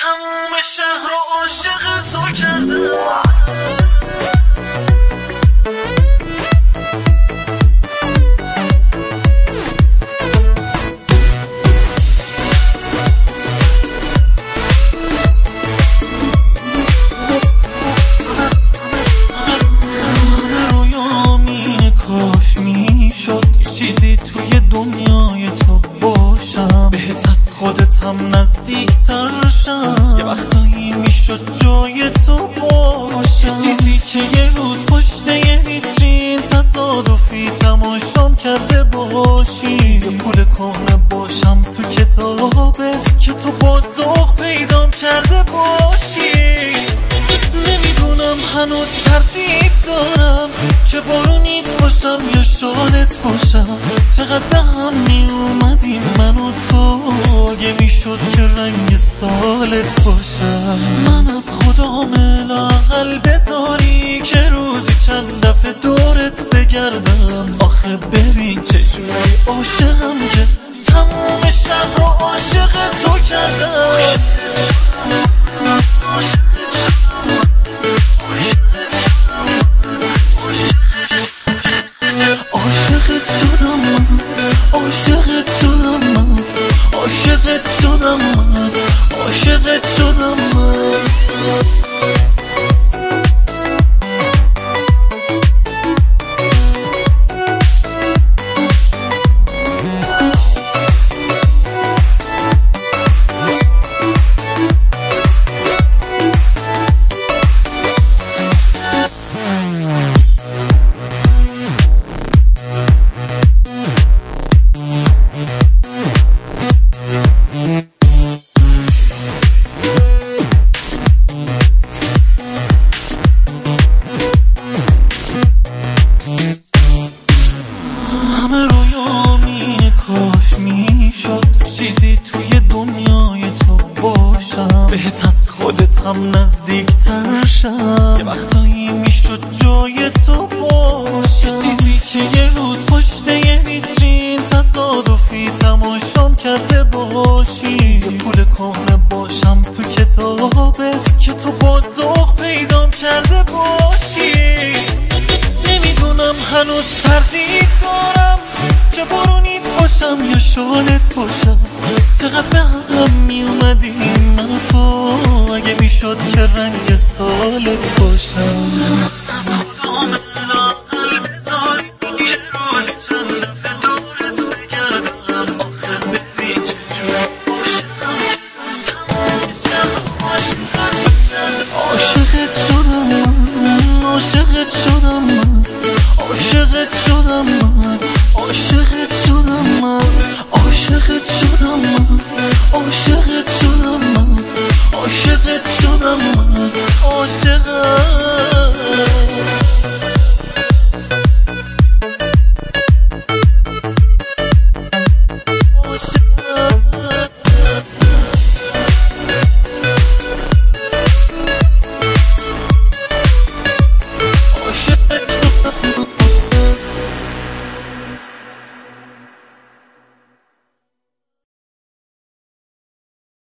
تموم شهر رو عاشق تو کردم. چیزی توی دنیای تو باشم، بهت از خودتم نزدیکتر شم. یه وقتایی میشد جای تو باشم، چیزی که یه روز پشت یه ویترین تصادفی تماشام کرده باشی. یه پول کهنه باشم تو کتابت که تو با ذوق پیدام کرده باشی. نمیدونم هنوز تردید دارم که بارونیت باشم یا شالت باشم. چقدر به هم می اومدیم من و تو، اگه میشد که رنگ سالت باشم. من از خدام لااقل بذاری که روزی چند دفعه دورت بگردم. آخه ببین چجوری عاشقم که تموم شهر رو عاشق تو کردم. عاشقت شدم من. چیزی توی دنیای تو باشم، بهت از خودتم نزدیکتر شم. یه وقتایی میشد جای تو باشم، چیزی که یه روز پشت یه ویترین تصادفی تماشام کرده باشی. یه پول کهنه باشم تو کتابت که تو با ذوق پیدام کرده باشی. نمیدونم هنوز تردید دارم که بارونیت باشم یا شالت باشم. چقدر به هم می اومدیم من و تو، اگه میشد که رنگ سالت باشم.